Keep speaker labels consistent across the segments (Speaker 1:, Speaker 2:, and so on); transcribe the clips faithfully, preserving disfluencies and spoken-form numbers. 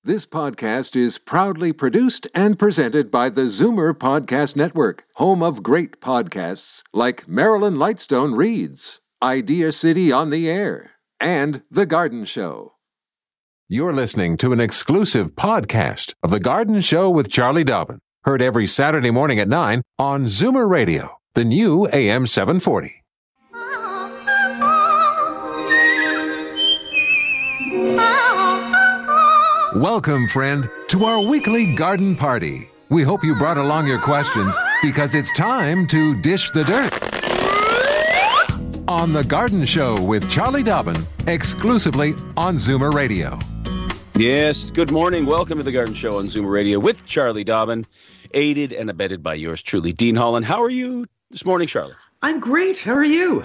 Speaker 1: This podcast is proudly produced and presented by the Zoomer Podcast Network, home of great podcasts like Marilyn Lightstone Reads, Idea City on the Air, and The Garden Show. You're listening to an exclusive podcast of The Garden Show with Charlie Dobbin, heard every Saturday morning at nine on Zoomer Radio, the new A M seven forty. Welcome, friend, to our weekly garden party. We hope you brought along your questions because it's time to dish the dirt. On The Garden Show with Charlie Dobbin, exclusively on Zoomer Radio.
Speaker 2: Yes, good morning. Welcome to The Garden Show on Zoomer Radio with Charlie Dobbin, aided and abetted by yours truly, Dean Holland. How are you this morning, Charlotte?
Speaker 3: I'm great. How are you?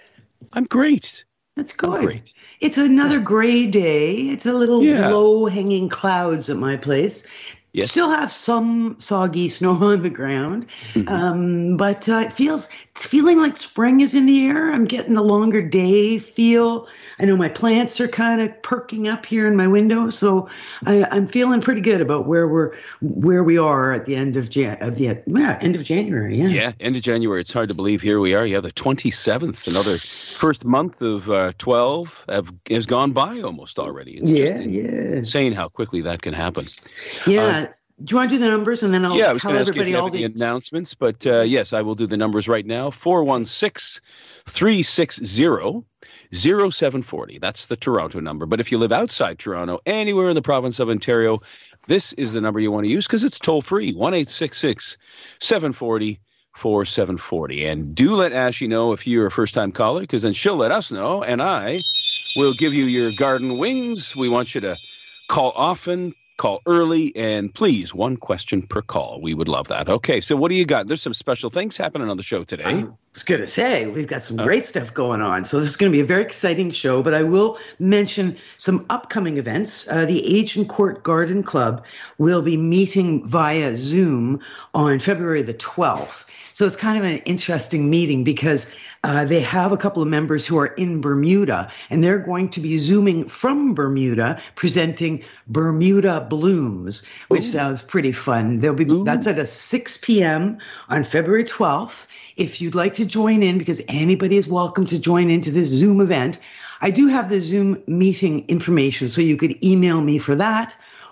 Speaker 2: I'm great.
Speaker 3: That's good. Great. It's another gray day. It's a little yeah. low-hanging clouds at my place. Yes. Still have some soggy snow on the ground, mm-hmm. um, but uh, it feels it's feeling like spring is in the air. I'm getting a longer day feel. I know my plants are kind of perking up here in my window, so I, I'm feeling pretty good about where we're where we are at the end of Jan of the yeah, end of January. Yeah,
Speaker 2: yeah, end of January. It's hard to believe here we are. Yeah, the twenty-seventh. Another first month of uh, twelve have has gone by almost already. It's
Speaker 3: yeah,
Speaker 2: just
Speaker 3: yeah.
Speaker 2: insane how quickly that can happen.
Speaker 3: Yeah. Uh, Do you want to do the numbers and then I'll
Speaker 2: yeah, I was
Speaker 3: tell everybody
Speaker 2: ask you
Speaker 3: all
Speaker 2: the
Speaker 3: the
Speaker 2: announcements? But uh, yes, I will do the numbers right now. four one six, three six zero, zero seven four zero. That's the Toronto number. But if you live outside Toronto, anywhere in the province of Ontario, this is the number you want to use because it's toll free. one eight six six, seven four zero, four seven four zero. And do let Ashley know if you're a first-time caller because then she'll let us know and I will give you your garden wings. We want you to call often. Call early, and please, one question per call. We would love that. Okay, so what do you got? There's some special things happening on the show today.
Speaker 3: I was going to say, we've got some great stuff going on. So this is going to be a very exciting show, but I will mention some upcoming events. Uh, the Agincourt Garden Club will be meeting via Zoom on February the twelfth. So it's kind of an interesting meeting because uh, they have a couple of members who are in Bermuda, and they're going to be Zooming from Bermuda, presenting Bermuda Blooms, which Ooh. sounds pretty fun. They'll be Ooh. That's at a six p.m. on February twelfth. If you'd like to join in, because anybody is welcome to join into this Zoom event, I do have the Zoom meeting information, so you could email me for that,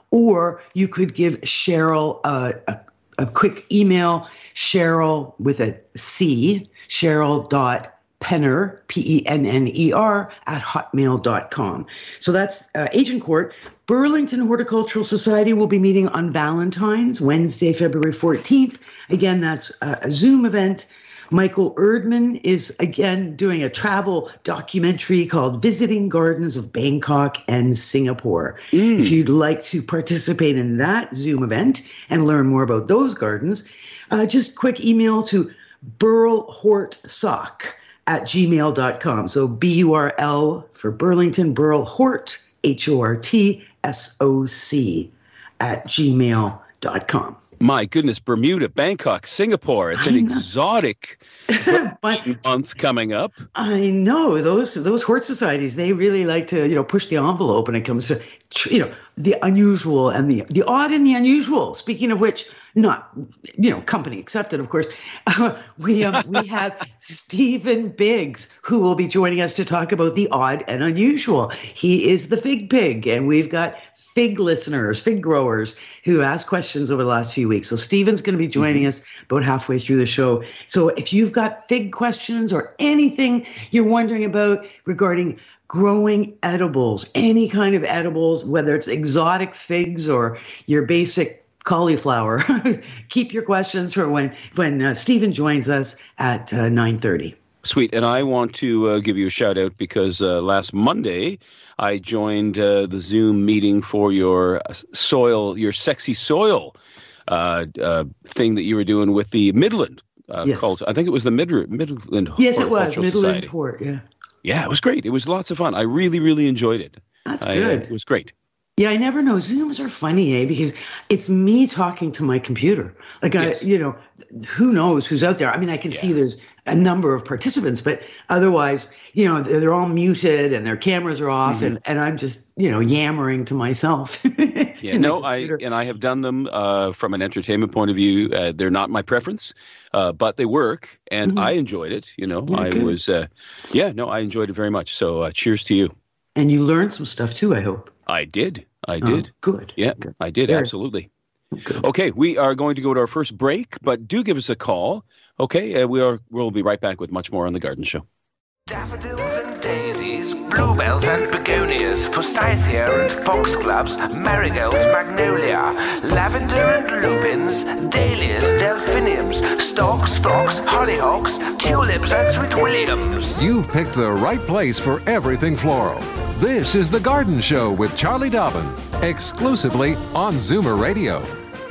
Speaker 3: or you could give Cheryl uh, a A quick email, Cheryl with a C, Cheryl dot Penner, P E N N E R, at hotmail dot com. So that's uh, Agincourt. Burlington Horticultural Society will be meeting on Valentine's, Wednesday, February fourteenth. Again, that's a, a Zoom event. Michael Erdman is, again, doing a travel documentary called Visiting Gardens of Bangkok and Singapore. Mm. If you'd like to participate in that Zoom event and learn more about those gardens, uh, just quick email to burlhortsoc at gmail dot com. So B U R L for Burlington, Burlhort, H O R T S O C at gmail dot com.
Speaker 2: My goodness, Bermuda, Bangkok, Singapore. It's an exotic month coming up.
Speaker 3: I know. Those those hort societies, they really like to, you know, push the envelope when it comes to, you know, the unusual and the, the odd and the unusual. Speaking of which, not, you know, company accepted, of course. Uh, we um, we have Stephen Biggs, who will be joining us to talk about the odd and unusual. He is the fig pig, and we've got fig listeners, fig growers who asked questions over the last few weeks. So Stephen's going to be joining mm-hmm. us about halfway through the show. So if you've got fig questions or anything you're wondering about regarding growing edibles, any kind of edibles, whether it's exotic figs or your basic cauliflower, keep your questions for when, when uh, Stephen joins us at uh, nine thirty.
Speaker 2: Sweet. And I want to uh, give you a shout out because uh, last Monday, I joined uh, the Zoom meeting for your soil, your sexy soil uh, uh, thing that you were doing with the Midland uh,
Speaker 3: yes.
Speaker 2: cult. I think it was the Mid- Midland
Speaker 3: Yes, it was. Midland
Speaker 2: Society.
Speaker 3: Hort, yeah.
Speaker 2: Yeah, it was great. It was lots of fun. I really, really enjoyed it.
Speaker 3: That's
Speaker 2: I,
Speaker 3: good.
Speaker 2: Uh, it was great.
Speaker 3: Yeah, I never know. Zooms are funny, eh? Because it's me talking to my computer. Like, yes. I, you know, who knows who's out there? I mean, I can yeah. see there's a number of participants, but otherwise, you know, they're, they're all muted and their cameras are off, mm-hmm. and, and I'm just, you know, yammering to myself.
Speaker 2: yeah, no, I and I have done them uh, from an entertainment point of view. Uh, they're not my preference, uh, but they work, and mm-hmm. I enjoyed it. You know, yeah, I good. was, uh, yeah, no, I enjoyed it very much. So, uh, cheers to you.
Speaker 3: And you learned some stuff too, I hope.
Speaker 2: I did. I did.
Speaker 3: Oh, good.
Speaker 2: Yeah,
Speaker 3: good.
Speaker 2: I did. Very. Absolutely. Good. Okay, we are going to go to our first break, but do give us a call. Okay, uh, we are. We'll be right back with much more on The Garden Show.
Speaker 4: Daffodils and daisies, bluebells and begonias, forsythia and foxgloves, marigolds, magnolia, lavender and lupins, dahlias, delphiniums, stalks, phlox, hollyhocks, tulips and sweet williams.
Speaker 1: You've picked the right place for everything floral. This is The Garden Show with Charlie Dobbin, exclusively on Zoomer Radio.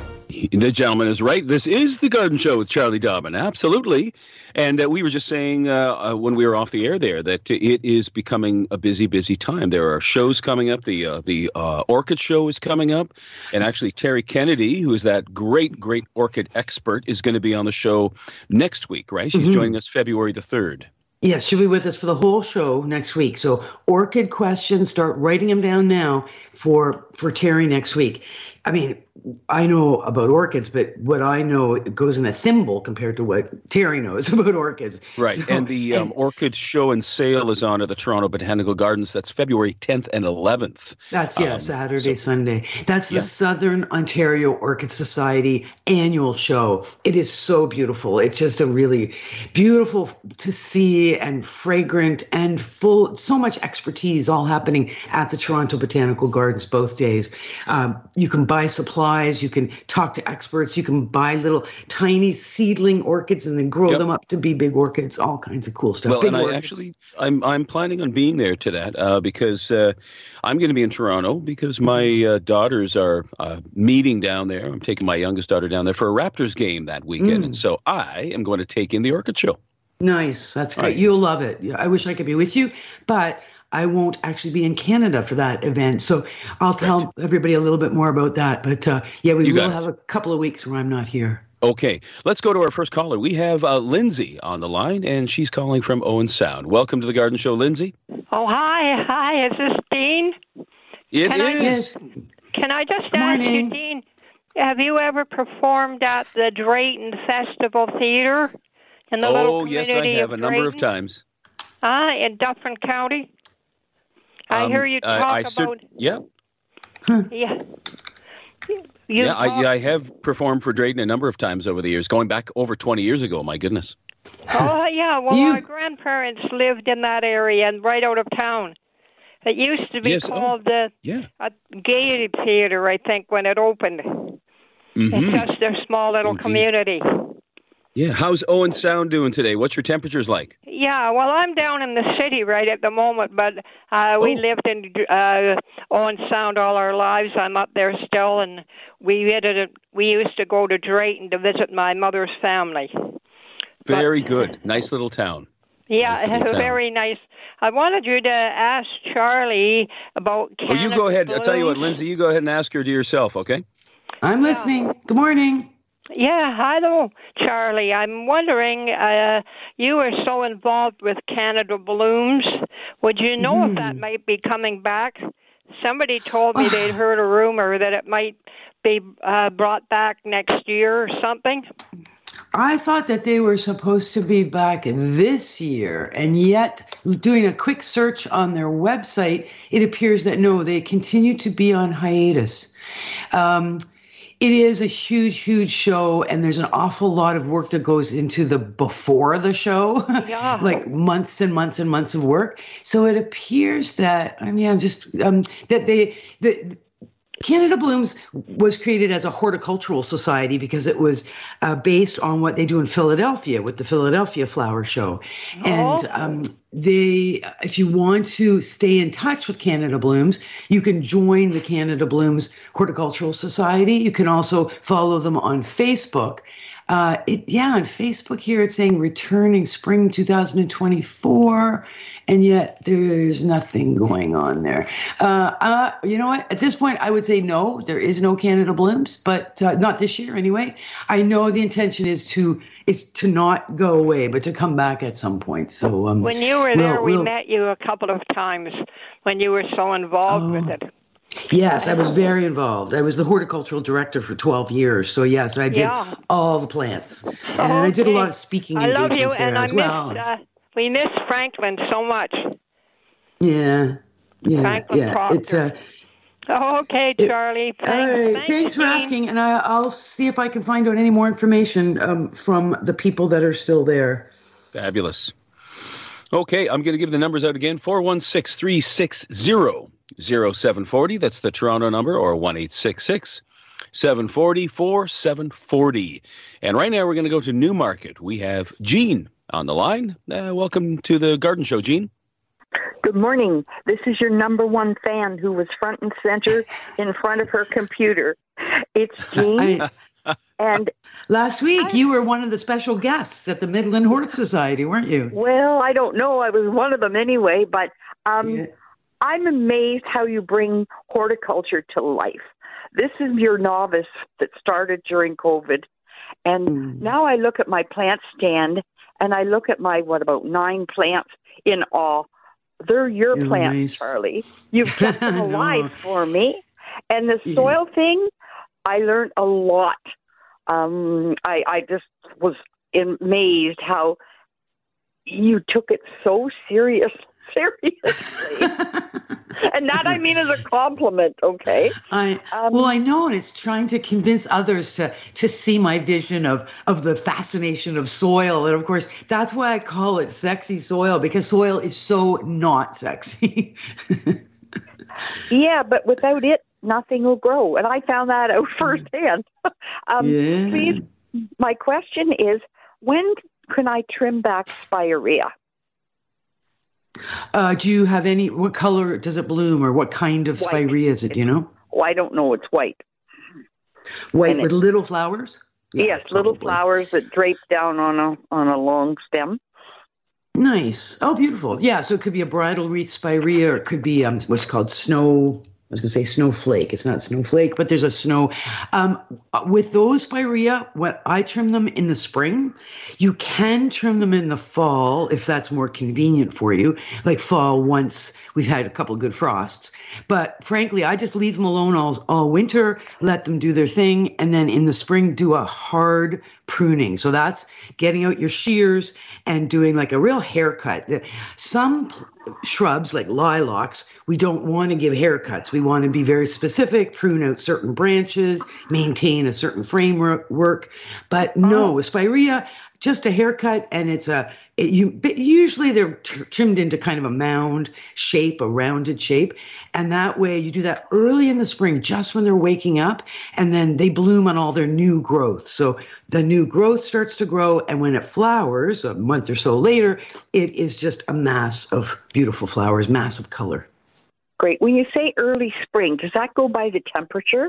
Speaker 2: The gentleman is right. This is The Garden Show with Charlie Dobbin. Absolutely. And uh, we were just saying uh, uh, when we were off the air there that it is becoming a busy, busy time. There are shows coming up. The uh, the uh, Orchid Show is coming up. And actually, Terry Kennedy, who is that great, great orchid expert, is going to be on the show next week, right? She's mm-hmm. joining us February the third.
Speaker 3: Yes, she'll be with us for the whole show next week. So orchid questions, start writing them down now for for Terry next week. I mean, I know about orchids, but what I know it goes in a thimble compared to what Terry knows about orchids.
Speaker 2: Right, so, and the um, and, Orchid Show and Sale is on at the Toronto Botanical Gardens. That's February tenth and eleventh.
Speaker 3: That's, yeah, um, Saturday, so, Sunday. That's the yeah. Southern Ontario Orchid Society annual show. It is so beautiful. It's just a really beautiful to see and fragrant and full, so much expertise all happening at the Toronto Botanical Gardens both days. Um, you can buy supplies, you can talk to experts, you can buy little tiny seedling orchids and then grow yep. them up to be big orchids, all kinds of cool stuff.
Speaker 2: Well,
Speaker 3: big
Speaker 2: and
Speaker 3: orchids.
Speaker 2: I actually, I'm I'm planning on being there to that uh, because uh, I'm going to be in Toronto because my uh, daughters are uh, meeting down there. I'm taking my youngest daughter down there for a Raptors game that weekend, mm. and so I am going to take in the Orchid Show.
Speaker 3: Nice, that's great.
Speaker 2: Right.
Speaker 3: You'll love it. I wish I could be with you, but I won't actually be in Canada for that event. So I'll tell right. everybody a little bit more about that. But uh, yeah, we you will have a couple of weeks where I'm not here.
Speaker 2: Okay. Let's go to our first caller. We have uh, Lindsay on the line, and she's calling from Owen Sound. Welcome to the Garden Show, Lindsay.
Speaker 5: Oh, hi. Hi. Is this Dean?
Speaker 2: It
Speaker 5: can
Speaker 2: is.
Speaker 5: I, can I just
Speaker 3: Good
Speaker 5: ask
Speaker 3: morning.
Speaker 5: you, Dean, have you ever performed at the Drayton Festival Theater in the
Speaker 2: oh,
Speaker 5: little community
Speaker 2: yes, I have
Speaker 5: of
Speaker 2: a number
Speaker 5: Drayton?
Speaker 2: of times.
Speaker 5: Ah, uh, in Dufferin County? I
Speaker 2: um,
Speaker 5: hear you talk
Speaker 2: I, I
Speaker 5: about...
Speaker 2: Sur- yeah.
Speaker 5: Yeah. You
Speaker 2: yeah,
Speaker 5: talk-
Speaker 2: I, yeah, I have performed for Drayton a number of times over the years, going back over twenty years ago, my goodness.
Speaker 5: Oh, yeah, well,
Speaker 3: You-
Speaker 5: my grandparents lived in that area and right out of town. It used to be
Speaker 2: Yes, oh,
Speaker 5: called the
Speaker 2: Yeah.
Speaker 5: uh, Gaiety Theater, I think, when it opened.
Speaker 2: Mm-hmm.
Speaker 5: It's just a small little
Speaker 2: Indeed.
Speaker 5: community.
Speaker 2: Yeah. How's Owen Sound doing today? What's your temperatures like?
Speaker 5: Yeah, well, I'm down in the city right at the moment, but uh, we
Speaker 2: Oh.
Speaker 5: lived in uh, Owen Sound all our lives. I'm up there still, and we visited, we used to go to Drayton to visit my mother's family.
Speaker 2: Very
Speaker 5: But-
Speaker 2: good. Nice little town.
Speaker 5: Yeah,
Speaker 2: Nice little town.
Speaker 5: very nice. I wanted you to ask Charlie about
Speaker 2: Oh,
Speaker 5: Canada
Speaker 2: you go ahead. I'll tell you what,
Speaker 5: Blues.
Speaker 2: Lindsay, you go ahead and ask her to yourself, okay?
Speaker 3: I'm listening. Good morning.
Speaker 5: Yeah, hello, Charlie. I'm wondering, uh, you are so involved with Canada Blooms. Would you know
Speaker 3: Mm.
Speaker 5: if that might be coming back? Somebody told me they'd heard a rumor that it might be uh, brought back next year or something.
Speaker 3: I thought that they were supposed to be back this year, and yet, doing a quick search on their website, it appears that no, they continue to be on hiatus. Um, it is a huge, huge show, and there's an awful lot of work that goes into the before the show,
Speaker 5: Yeah.
Speaker 3: like months and months and months of work. So it appears that I mean, I'm just um, that they the. Canada Blooms was created as a horticultural society because it was uh, based on what they do in Philadelphia with the Philadelphia Flower Show. And
Speaker 5: Oh.
Speaker 3: um, they, if you want to stay in touch with Canada Blooms, you can join the Canada Blooms Horticultural Society. You can also follow them on Facebook. Uh, it, yeah, on Facebook here, it's saying returning spring two thousand twenty-four, and yet there's nothing going on there. Uh, uh, you know what? At this point, I would say no, there is no Canada Blooms, but uh, not this year anyway. I know the intention is to is to not go away, but to come back at some point. So um,
Speaker 5: when you were there,
Speaker 3: we'll,
Speaker 5: we
Speaker 3: we'll,
Speaker 5: met you a couple of times when you were so involved oh. with it.
Speaker 3: Yes, I was very involved. I was the horticultural director for twelve years. So, yes, I did yeah. all the plants. And okay. I did a lot of speaking
Speaker 5: I
Speaker 3: engagements
Speaker 5: love you,
Speaker 3: there
Speaker 5: and
Speaker 3: as
Speaker 5: I
Speaker 3: well.
Speaker 5: Missed, uh, we miss Franklin so much.
Speaker 3: Yeah, yeah,
Speaker 5: Franklin
Speaker 3: yeah.
Speaker 5: Proctor.
Speaker 3: It's, uh,
Speaker 5: oh, okay, Charlie.
Speaker 3: It,
Speaker 5: thanks,
Speaker 3: all right.
Speaker 5: thanks,
Speaker 3: Thanks for
Speaker 5: Dean.
Speaker 3: asking, and I, I'll see if I can find out any more information um, from the people that are still there.
Speaker 2: Fabulous. Okay, I'm going to give the numbers out again. four one six, three six zero, zero seven four zero. That's the Toronto number, or one eight six six, seven four zero, four seven four zero. And right now we're going to go to Newmarket. We have Jean on the line. Uh, welcome to the Garden Show, Jean.
Speaker 6: Good morning. This is your number one fan who was front and center in front of her computer. It's Jean.
Speaker 3: I,
Speaker 6: and
Speaker 3: last week,
Speaker 6: I,
Speaker 3: you were one of the special guests at the Midland Hort Society, weren't you?
Speaker 6: Well, I don't know. I was one of them anyway, but um, yeah. I'm amazed how you bring horticulture to life. This is your novice that started during COVID. And mm. now I look at my plant stand, and I look at my, what, about nine plants in all. They're your You're plants, nice. Charlie. You've kept them alive no. for me. And the soil yeah. thing, I learned a lot. Um, I, I just was amazed how you took it so serious, seriously. And that I mean as a compliment, okay?
Speaker 3: I um, well, I know, and it's trying to convince others to to see my vision of of the fascination of soil, and of course, that's why I call it sexy soil, because soil is so not sexy.
Speaker 6: Yeah, but without it, nothing will grow, and I found that out firsthand. um,
Speaker 3: yeah.
Speaker 6: Please, my question is, when can I trim back spirea?
Speaker 3: Uh, do you have any, what color does it bloom, or what kind of
Speaker 6: White.
Speaker 3: spirea is it, do you know?
Speaker 6: Oh, I don't know. It's white.
Speaker 3: White with little flowers?
Speaker 6: Yeah, yes, probably. Little flowers that drape down on a on a long stem.
Speaker 3: Nice. Oh, beautiful. Yeah, so it could be a bridal wreath spirea, or it could be um, what's called snow, I was going to say snowflake. It's not snowflake, but there's a snow. Um, with those spirea, what I trim them in the spring. You can trim them in the fall if that's more convenient for you, like fall once we've had a couple of good frosts. But frankly, I just leave them alone all, all winter, let them do their thing, and then in the spring do a hard pruning. So that's getting out your shears and doing like a real haircut. Some shrubs like lilacs, we don't want to give haircuts. We want to be very specific, prune out certain branches, maintain a certain framework. But no, with spirea, just a haircut, and it's a it, you. Usually they're t- trimmed into kind of a mound shape, a rounded shape, and that way you do that early in the spring, just when they're waking up, and then they bloom on all their new growth. So the new growth starts to grow, and when it flowers, a month or so later, it is just a mass of beautiful flowers, mass of color.
Speaker 6: Great. When you say early spring, does that go by the temperature?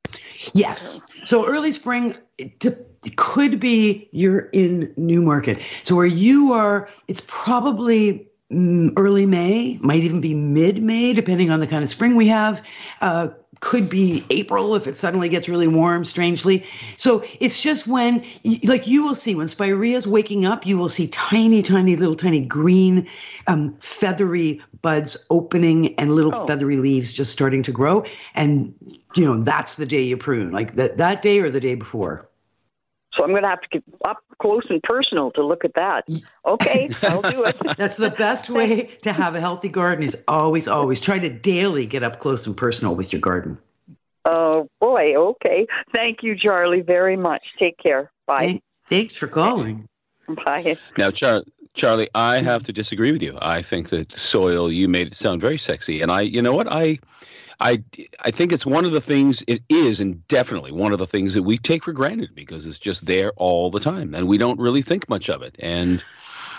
Speaker 3: Yes. So early spring it could be you're in Newmarket. So where you are, it's probably early May, might even be mid-May, depending on the kind of spring we have. Uh, could be April if it suddenly gets really warm, strangely. So it's just when, like you will see, when spirea is waking up, you will see tiny, tiny, little tiny green, um, feathery buds opening and little oh. feathery leaves just starting to grow. And, you know, that's the day you prune, like that, that day or the day before.
Speaker 6: So I'm going to have to get up close and personal to look at that. Okay, I'll do it.
Speaker 3: That's the best way to have a healthy garden, is always, always try to daily get up close and personal with your garden.
Speaker 6: Oh, boy. Okay. Thank you, Charlie, very much. Take care. Bye.
Speaker 3: Thanks for calling.
Speaker 6: Bye.
Speaker 2: Now, Char- Charlie, I have to disagree with you. I think that soil, you made it sound very sexy. And I, you know what, I... I, I think it's one of the things, it is, and definitely one of the things that we take for granted because it's just there all the time and we don't really think much of it. And,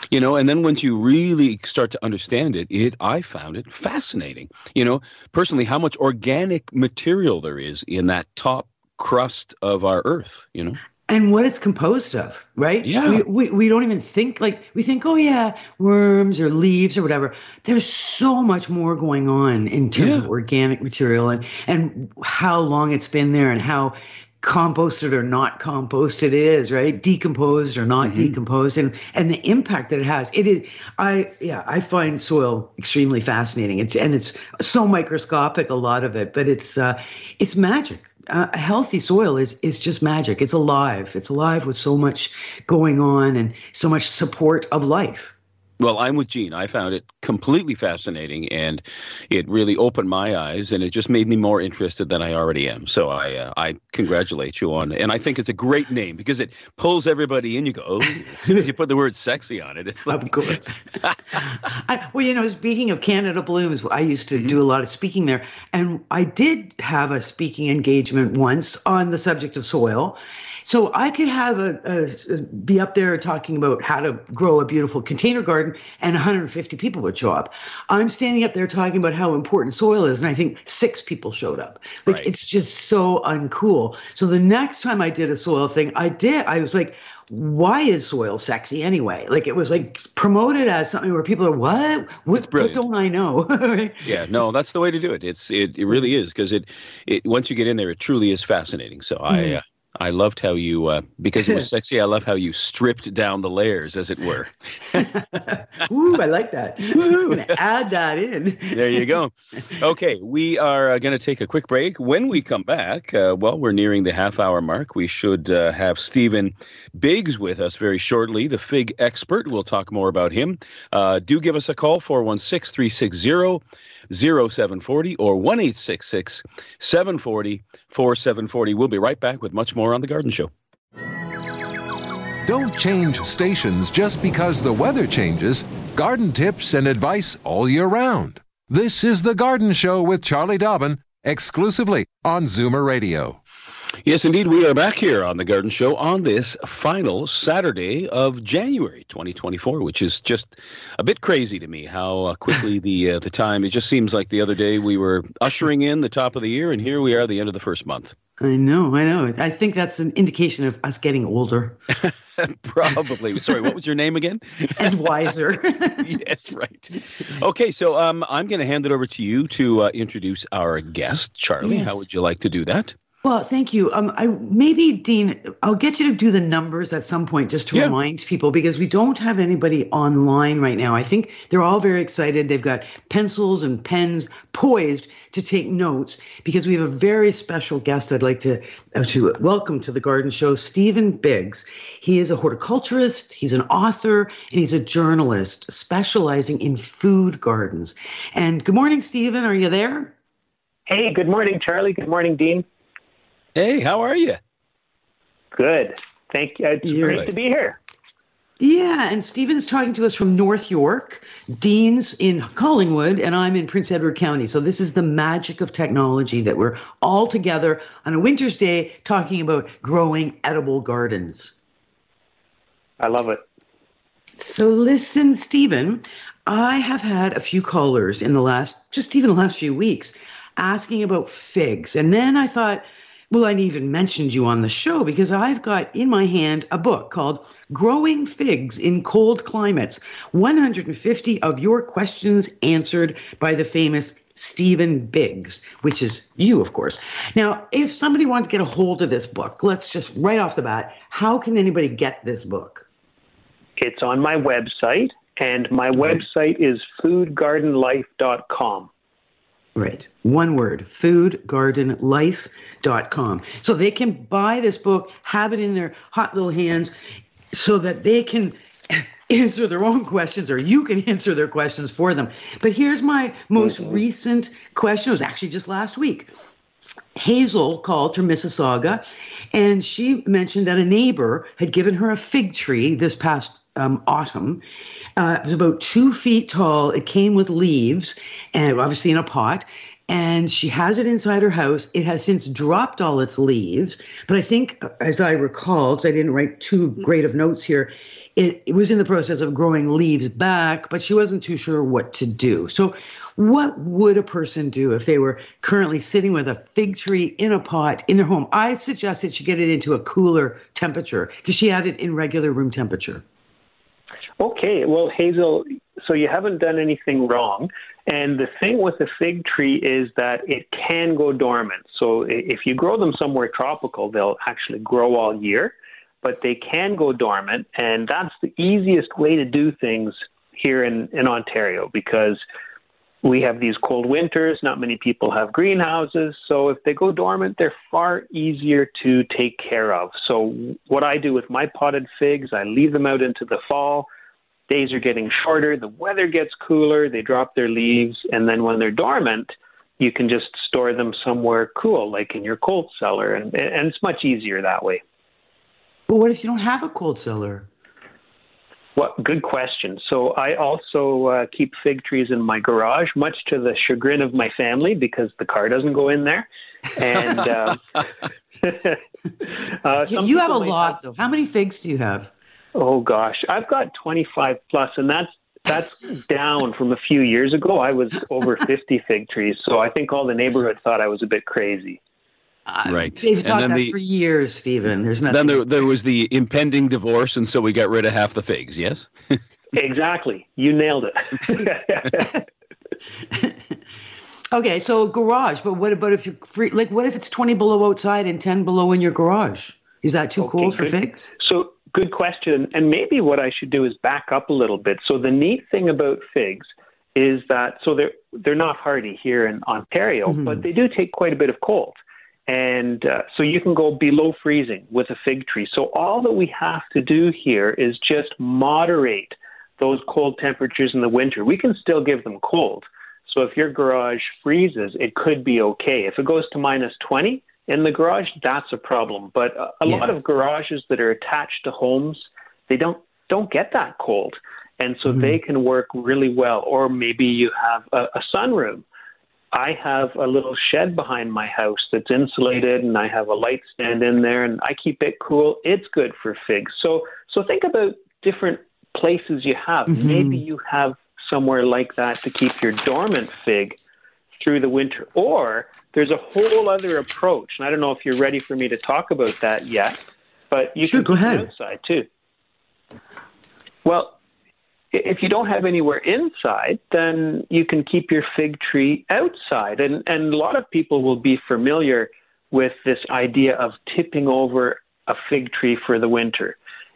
Speaker 2: You know, and then once you really start to understand it, it I found it fascinating. You know, personally, how much organic material there is in that top crust of our Earth, you know.
Speaker 3: And what it's composed of, right?
Speaker 2: Yeah.
Speaker 3: We, we, we don't even think, like, we think, oh, yeah, worms or leaves or whatever. There's so much more going on in terms
Speaker 2: Yeah.
Speaker 3: of organic material and, and how long it's been there and how composted or not composted it is, right? Decomposed or not
Speaker 2: Mm-hmm.
Speaker 3: decomposed, and, and the impact that it has. It is, I, yeah, I find soil extremely fascinating. It's, and it's so microscopic, a lot of it, but it's, uh, it's magic. Uh, a healthy soil is is just magic. It's alive. It's alive with so much going on and so much support of life.
Speaker 2: Well, I'm with Gene. I found it completely fascinating, and it really opened my eyes, and it just made me more interested than I already am. So I uh, I congratulate you on it. And I think it's a great name because it pulls everybody in. You go, oh, as soon as you put the word sexy on it, it's like...
Speaker 3: Of course. I, well, you know, speaking of Canada Blooms, I used to mm-hmm. do a lot of speaking there, and I did have a speaking engagement once on the subject of soil. So I could have a, a, a be up there talking about how to grow a beautiful container garden, and one hundred fifty people would show up. I'm standing up there talking about how important soil is, and I think six people showed up. Like,
Speaker 2: right.
Speaker 3: It's just so uncool. So the next time I did a soil thing, I did. I was like, why is soil sexy anyway? Like, it was like promoted as something where people are, what? What, what don't I know?
Speaker 2: Yeah, no, that's the way to do it. It's it, it really is, because it, it once you get in there, it truly is fascinating. So mm-hmm. I. Uh, I loved how you, uh, because it was sexy, I love how you stripped down the layers, as it were.
Speaker 3: Ooh, I like that. I'm going to add that in.
Speaker 2: There you go. Okay, we are uh, going to take a quick break. When we come back, uh, well, we're nearing the half-hour mark. We should uh, have Stephen Biggs with us very shortly, the fig expert. We'll talk more about him. Uh, do give us a call, four one six, three six zero, zero seven four zero or one eight six six, seven four zero, four seven four zero. We'll be right back with much more on The Garden Show.
Speaker 1: Don't change stations just because the weather changes. Garden tips and advice all year round. This is The Garden Show with Charlie Dobbin, exclusively on Zoomer Radio.
Speaker 2: Yes, indeed, we are back here on The Garden Show on this final Saturday of January twenty twenty-four, which is just a bit crazy to me, how uh, quickly the uh, the time, it just seems like the other day we were ushering in the top of the year, and here we are at the end of the first month.
Speaker 3: I know, I know. I think that's an indication of us getting older.
Speaker 2: Probably. Sorry, what was your name again?
Speaker 3: And wiser.
Speaker 2: Yes, right. Okay, so um, I'm going to hand it over to you to uh, introduce our guest, Charlie. Yes. How would you like to do that?
Speaker 3: Well, thank you. Um, I maybe, Dean, I'll get you to do the numbers at some point just to yeah. remind people, because we don't have anybody online right now. I think they're all very excited. They've got pencils and pens poised to take notes, because we have a very special guest I'd like to, uh, to welcome to The Garden Show, Stephen Biggs. He is a horticulturist, he's an author, and he's a journalist specializing in food gardens. And good morning, Stephen. Are you there?
Speaker 7: Hey, good morning, Charlie. Good morning, Dean.
Speaker 2: Hey, how are you?
Speaker 7: Good. Thank you. It's
Speaker 3: You're
Speaker 7: great
Speaker 3: right.
Speaker 7: to be here.
Speaker 3: Yeah, and Stephen's talking to us from North York. Dean's in Collingwood, and I'm in Prince Edward County. So this is the magic of technology, that we're all together on a winter's day talking about growing edible gardens.
Speaker 7: I love it.
Speaker 3: So listen, Stephen, I have had a few callers in the last, just even the last few weeks, asking about figs. And then I thought, well, I even mentioned you on the show because I've got in my hand a book called Growing Figs in Cold Climates, one hundred fifty of your questions answered by the famous Stephen Biggs, which is you, of course. Now, if somebody wants to get a hold of this book, let's just right off the bat, how can anybody get this book?
Speaker 7: It's on my website, and my website is food garden life dot com.
Speaker 3: Right. One word, food garden life dot com. So they can buy this book, have it in their hot little hands so that they can answer their own questions, or you can answer their questions for them. But here's my most mm-hmm. recent question. It was actually just last week. Hazel called from Mississauga, and she mentioned that a neighbor had given her a fig tree this past um, autumn. Uh, it was about two feet tall. It came with leaves, and obviously in a pot. And she has it inside her house. It has since dropped all its leaves. But I think, as I recall, because I didn't write too great of notes here, it, it was in the process of growing leaves back, but she wasn't too sure what to do. So what would a person do if they were currently sitting with a fig tree in a pot in their home? I suggested she get it into a cooler temperature because she had it in regular room temperature.
Speaker 7: Okay, well, Hazel, so you haven't done anything wrong. And the thing with the fig tree is that it can go dormant. So if you grow them somewhere tropical, they'll actually grow all year, but they can go dormant. And that's the easiest way to do things here in, in Ontario, because we have these cold winters. Not many people have greenhouses. So if they go dormant, they're far easier to take care of. So what I do with my potted figs, I leave them out into the fall. Days are getting shorter, the weather gets cooler, they drop their leaves, and then when they're dormant, you can just store them somewhere cool, like in your cold cellar, and, and it's much easier that way.
Speaker 3: But what if you don't have a cold cellar?
Speaker 7: Well, good question. So I also uh, keep fig trees in my garage, much to the chagrin of my family, because the car doesn't go in there. And uh, uh,
Speaker 3: you, you have a lot, have... though. How many figs do you have?
Speaker 7: Oh gosh, I've got twenty-five plus, and that's that's down from a few years ago. I was over fifty fig trees, so I think all the neighborhood thought I was a bit crazy.
Speaker 3: Uh,
Speaker 2: right.
Speaker 3: They've thought that the, for years, Stephen. There's nothing.
Speaker 2: Then there, there was the impending divorce, and so we got rid of half the figs. Yes.
Speaker 7: Exactly. You nailed it.
Speaker 3: Okay, so garage, but what about if you're free? Like, what if it's twenty below outside and ten below in your garage? Is that too okay, cold for
Speaker 7: good.
Speaker 3: figs?
Speaker 7: So. Good question. And maybe what I should do is back up a little bit. So the neat thing about figs is that, so they're, they're not hardy here in Ontario, mm-hmm. but they do take quite a bit of cold. And uh, so you can go below freezing with a fig tree. So all that we have to do here is just moderate those cold temperatures in the winter. We can still give them cold. So if your garage freezes, it could be okay. If it goes to minus twenty, in the garage, that's a problem. But a, a yeah. lot of garages that are attached to homes, they don't don't get that cold. And so mm-hmm. they can work really well. Or maybe you have a, a sunroom. I have a little shed behind my house that's insulated, and I have a light stand in there, and I keep it cool. It's good for figs. So so think about different places you have. Mm-hmm. Maybe you have somewhere like that to keep your dormant fig through the winter. Or there's a whole other approach, and I don't know if you're ready for me to talk about that yet, but you
Speaker 3: sure,
Speaker 7: can
Speaker 3: go
Speaker 7: keep
Speaker 3: ahead.
Speaker 7: it outside too. Well, if you don't have anywhere inside, then you can keep your fig tree outside. And, and a lot of people will be familiar with this idea of tipping over a fig tree for the winter.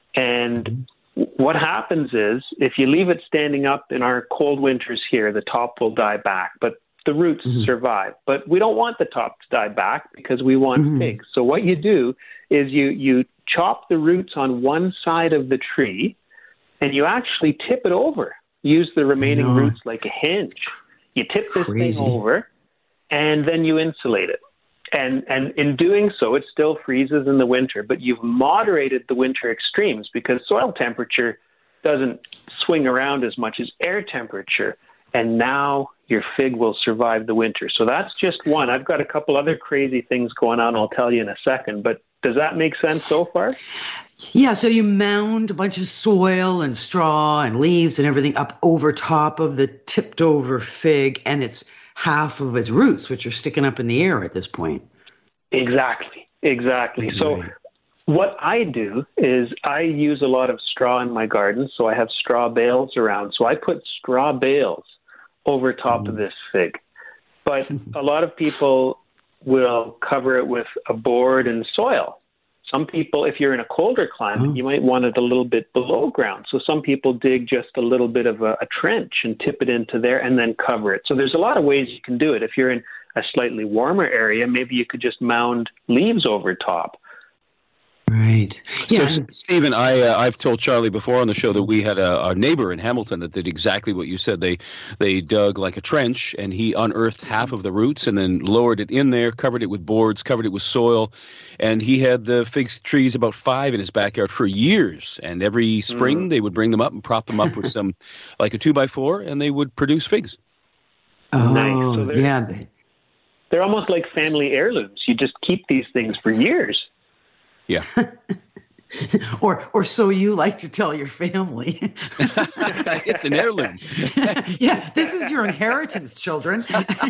Speaker 7: And what happens is, if you leave it standing up in our cold winters here, the top will die back. But the roots mm-hmm. survive. But we don't want the top to die back because we want mm-hmm. figs. So what you do is you, you chop the roots on one side of the tree, and you actually tip it over. Use the remaining no. roots like a hinge. You tip this Crazy. thing over, and then you insulate it. And and in doing so, it still freezes in the winter, but you've moderated the winter extremes because soil temperature doesn't swing around as much as air temperature. And now your fig will survive the winter. So that's just one. I've got a couple other crazy things going on I'll tell you in a second. But does that make sense so far?
Speaker 3: Yeah, so you mound a bunch of soil and straw and leaves and everything up over top of the tipped over fig, and it's half of its roots, which are sticking up in the air at this point.
Speaker 7: Exactly, exactly. Right. So what I do is I use a lot of straw in my garden, so I have straw bales around. So I put straw bales over top mm. of this fig. But a lot of people will cover it with a board and soil. Some people, if you're in a colder climate, oh. you might want it a little bit below ground. So some people dig just a little bit of a, a trench and tip it into there and then cover it. So there's a lot of ways you can do it. If you're in a slightly warmer area, maybe you could just mound leaves over top.
Speaker 3: Right. Yeah.
Speaker 2: So, Stephen, I, uh, I've told Charlie before on the show that we had a, a neighbor in Hamilton that did exactly what you said. They they dug like a trench, and he unearthed half of the roots and then lowered it in there, covered it with boards, covered it with soil. And he had the fig trees, about five in his backyard for years. And every spring mm. they would bring them up and prop them up with some, like a two by four, and they would produce figs.
Speaker 3: Oh,
Speaker 7: nice. So they're,
Speaker 3: yeah.
Speaker 7: They're almost like family heirlooms. You just keep these things for years.
Speaker 2: Yeah.
Speaker 3: or or so you like to tell your family.
Speaker 2: It's an heirloom.
Speaker 3: Yeah, this is your inheritance, children.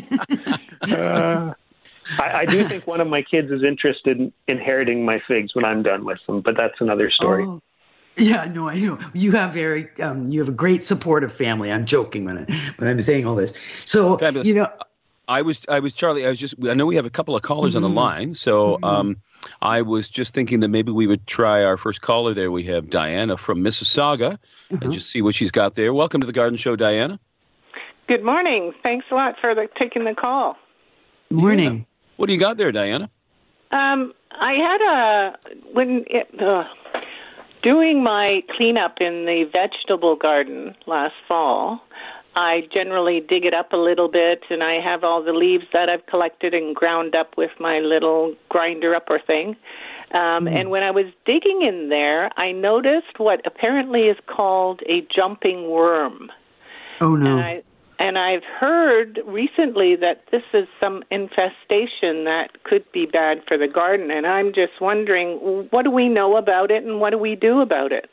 Speaker 7: uh, I, I do think one of my kids is interested in inheriting my figs when I'm done with them, but that's another story.
Speaker 3: Oh. Yeah, no, I know. You have very, um, you have a great supportive family. I'm joking when, I, when I'm saying all this. So,
Speaker 2: Fabulous.
Speaker 3: you know.
Speaker 2: I was, I was Charlie, I was just, I know we have a couple of callers mm-hmm. on the line. So mm-hmm. um, I was just thinking that maybe we would try our first caller there. We have Diana from Mississauga mm-hmm. and just see what she's got there. Welcome to the Garden Show, Diana.
Speaker 8: Good morning. Thanks a lot for the, taking the call.
Speaker 3: Morning.
Speaker 2: Yeah. What do you got there, Diana?
Speaker 8: Um, I had a, when it, uh, doing my cleanup in the vegetable garden last fall, I generally dig it up a little bit, and I have all the leaves that I've collected and ground up with my little grinder-upper thing. Um, mm. And when I was digging in there, I noticed what apparently is called a jumping worm.
Speaker 3: Oh, no.
Speaker 8: And, I, and I've heard recently that this is some infestation that could be bad for the garden, and I'm just wondering, what do we know about it, and what do we do about it?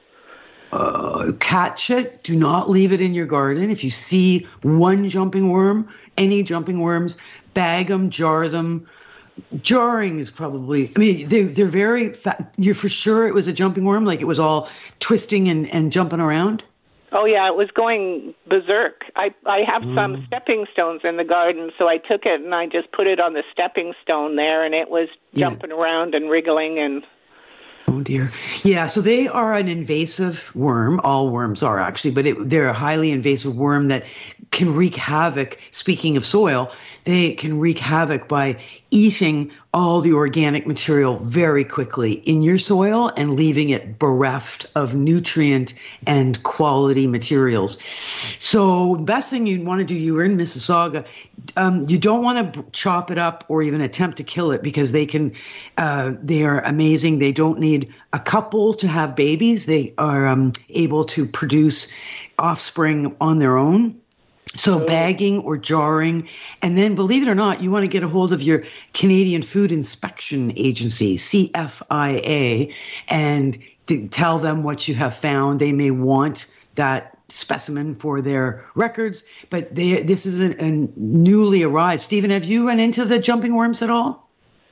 Speaker 3: Uh, catch it. Do not leave it in your garden. If you see one jumping worm, any jumping worms, bag them, jar them. Jarring is probably, I mean, they, they're very, fa- you're for sure it was a jumping worm, like it was all twisting and, and jumping around?
Speaker 8: Oh, yeah, it was going berserk. I, I have mm. some stepping stones in the garden, so I took it and I just put it on the stepping stone there, and it was jumping yeah. around and wriggling and...
Speaker 3: Oh, dear. Yeah, so they are an invasive worm. All worms are, actually, but it, they're a highly invasive worm that can wreak havoc. Speaking of soil, they can wreak havoc by eating all the organic material very quickly in your soil and leaving it bereft of nutrient and quality materials. So the best thing you'd want to do, you were in Mississauga, um, you don't want to chop it up or even attempt to kill it because they can, uh, they are amazing. They don't need a couple to have babies. They are um, able to produce offspring on their own. So bagging or jarring, and then believe it or not, you want to get a hold of your Canadian Food Inspection Agency, C F I A, and to tell them what you have found. They may want that specimen for their records, but they, this is a, a newly arrived. Stephen, have you run into the jumping worms at all?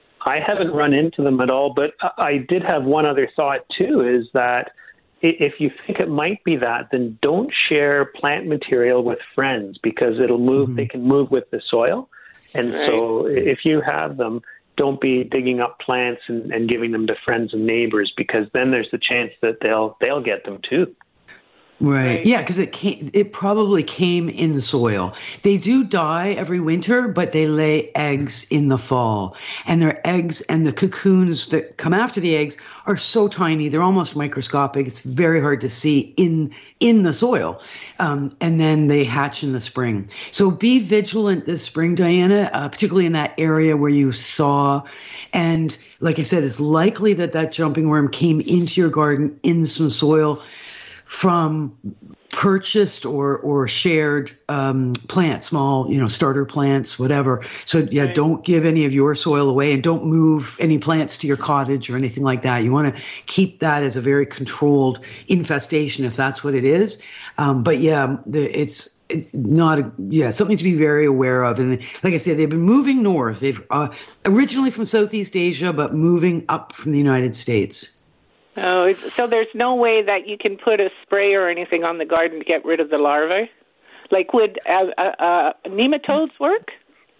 Speaker 7: I haven't run into them at all, but I did have one other thought too, is that if you think it might be that, then don't share plant material with friends because it'll move. Mm-hmm. They can move with the soil. And right. so if you have them, don't be digging up plants and, and giving them to friends and neighbors because then there's the chance that they'll they'll get them too.
Speaker 3: Right. right. Yeah, because it came, it probably came in the soil. They do die every winter, but they lay eggs in the fall. And their eggs and the cocoons that come after the eggs are so tiny, they're almost microscopic. It's very hard to see in in the soil. Um, and then they hatch in the spring. So be vigilant this spring, Diana, uh, particularly in that area where you saw. And like I said, it's likely that that jumping worm came into your garden in some soil from purchased or or shared um, plants, small, you know, starter plants, whatever. So yeah, right. Don't give any of your soil away, and don't move any plants to your cottage or anything like that. You want to keep that as a very controlled infestation, if that's what it is. Um, but yeah, the, it's. It's not a, yeah, something to be very aware of. And like I said, they've been moving north. They've uh, originally from Southeast Asia, but moving up from the United States.
Speaker 8: Oh, so there's no way that you can put a spray or anything on the garden to get rid of the larvae? Like, would uh, uh, uh, nematodes work?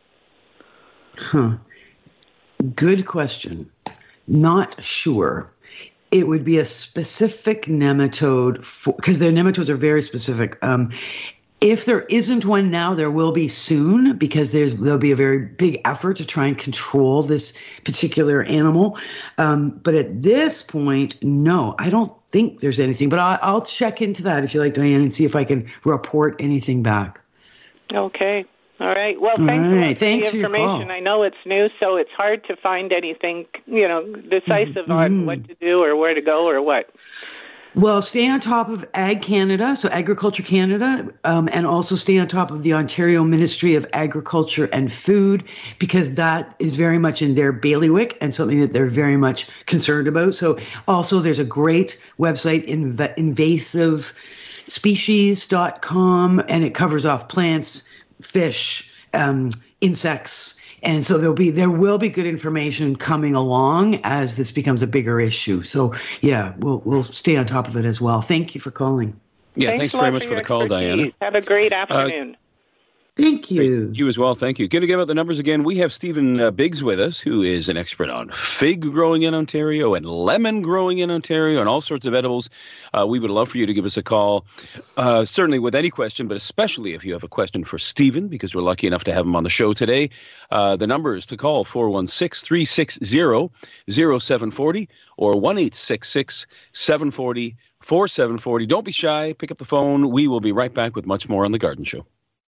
Speaker 3: Huh. Good question. Not sure. It would be a specific nematode, because their nematodes are very specific. Um, If there isn't one now, there will be soon, because there's there'll be a very big effort to try and control this particular animal. Um, but at this point, no, I don't think there's anything. But I, I'll check into that if you like, Diane, and see if I can report anything back.
Speaker 8: Okay. All right. Well, thanks,
Speaker 3: right.
Speaker 8: for
Speaker 3: thanks
Speaker 8: the information.
Speaker 3: For your call.
Speaker 8: I know it's new, so it's hard to find anything, you know, decisive mm-hmm. on what to do or where to go or what.
Speaker 3: Well, stay on top of Ag Canada, so Agriculture Canada, um, and also stay on top of the Ontario Ministry of Agriculture and Food, because that is very much in their bailiwick and something that they're very much concerned about. So also there's a great website, inv- invasive species dot com, and it covers off plants, fish, um, insects. And so there'll be there will be good information coming along as this becomes a bigger issue. So yeah, we'll we'll stay on top of it as well. Thank you for calling.
Speaker 2: Yeah,
Speaker 8: thanks,
Speaker 2: thanks very much for the call, Diana.
Speaker 8: Have a great afternoon.
Speaker 3: Uh, Thank you.
Speaker 2: Great. You as well. Thank you. Going to give out the numbers again. We have Stephen uh, Biggs with us, who is an expert on fig growing in Ontario and lemon growing in Ontario and all sorts of edibles. Uh, we would love for you to give us a call, uh, certainly with any question, but especially if you have a question for Stephen, because we're lucky enough to have him on the show today. Uh, the number is to call four one six, three six zero, zero seven four zero or one eight six six, seven four zero, four seven four zero. Don't be shy. Pick up the phone. We will be right back with much more on The Garden Show.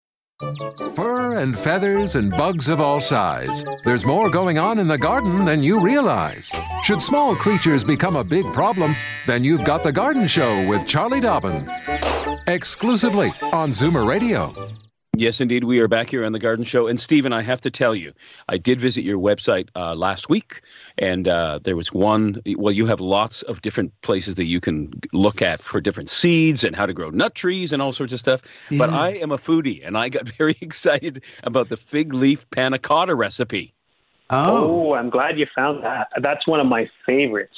Speaker 1: Fur and feathers and bugs of all size. There's more going on in the garden than you realize. Should small creatures become a big problem, then you've got The Garden Show with Charlie Dobbin. Exclusively on Zoomer Radio.
Speaker 2: Yes, indeed. We are back here on The Garden Show. And Stephen, I have to tell you, I did visit your website uh, last week, and uh, there was one, well, you have lots of different places that you can look at for different seeds and how to grow nut trees and all sorts of stuff. Yeah. But I am a foodie, and I got very excited about the fig leaf panna cotta recipe.
Speaker 7: Oh, oh I'm glad you found that. That's one of my favorites.